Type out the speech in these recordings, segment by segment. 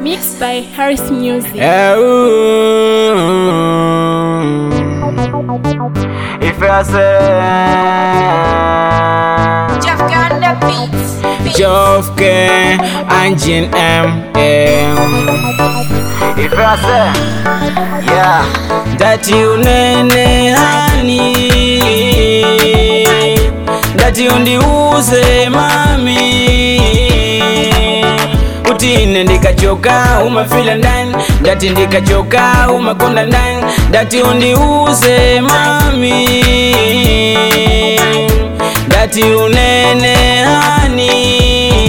Mixed by Harris Music. If I say Jeff got the beats. Jeff K and Jin M. If I say that you nene honey, that you ndiuze mami, utine ndikachoka umafila ndani, dati ndikachoka umakonda ndani, dati undiuze mami, dati unene hani,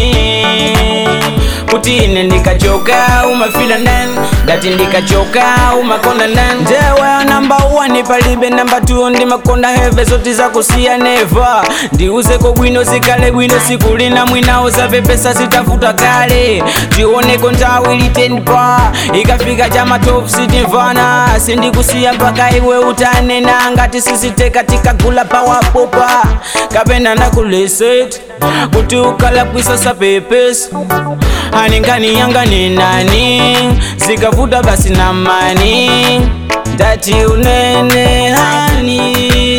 utine ndikachoka umafila ndani, dati ndikachoka umakonda ndani. Ndewe number 1 palibe number 2 ndi makonda heve zoti za kusia never. Ndiuze ko bwino zikale bwino sikulina mwinao za pesa sitafuta kale. Tioneko ntawi litendpa ikafika chama top city mvana, sindikusia mpaka iwe utanena ngati sisiteka tikagula power popa kapena nakuleset kuti ukala kwisasa pepes haningani yanga ni nani zikavuta basi na mani dati unene hani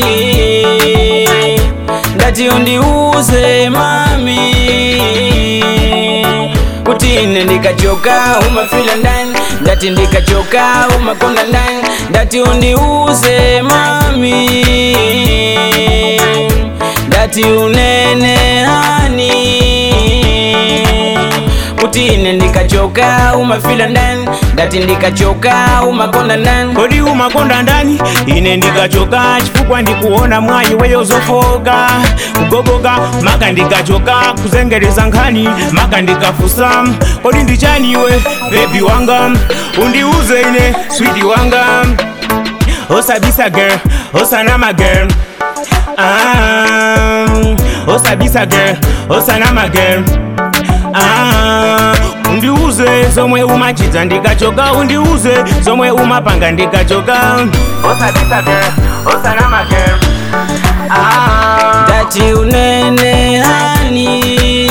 dati undiuze mami utine ndikachoka umafila ndani dati ndikachoka umakonda ndani dati undiuze mami dati unene hani utine ndikachoka umafila ndani dati ndikachoka umakonda ndani. Kodi umakonda ndani ine ndikachoka chifukwa ndikuona mwayi weyo zofoka kugogoka maka ndikachoka kuzengereza nkhani maka ndikafusa kodi ndichaniwe baby wanga undiuze ine sweetie wanga osabisa girl osanama girl osabisa girl osanama girl undiuze zomwe umachita ndikachoka undiuze zomwe umapanga ndikachoka osabisa girl osanama girl dati unene hani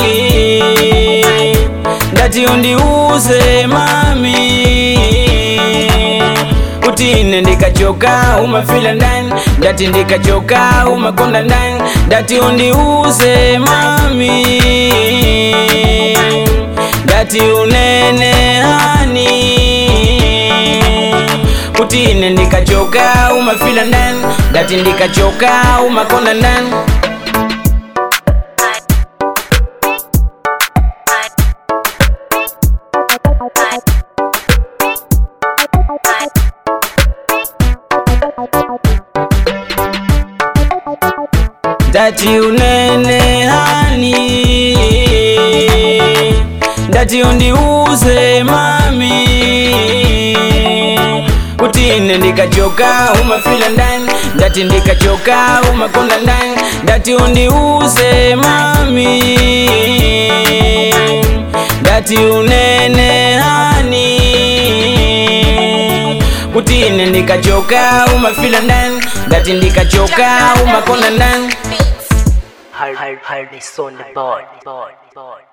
dati undiuze mami utine ndikachoka umafila ndani dati ndikachoka umakonda ndani dati undiuze mami dati unene hani utine ndikachoka umafila ndani dati ndikachoka umakonda ndani. Dati unene hani dati undiuze mami utine ndikachoka umafila ndani dati ndikachoka umakonda ndani dati undiuze mami dati unene hani utine ndikachoka umafila ndani dati ndikachoka umakonda ndani. Hard on the board.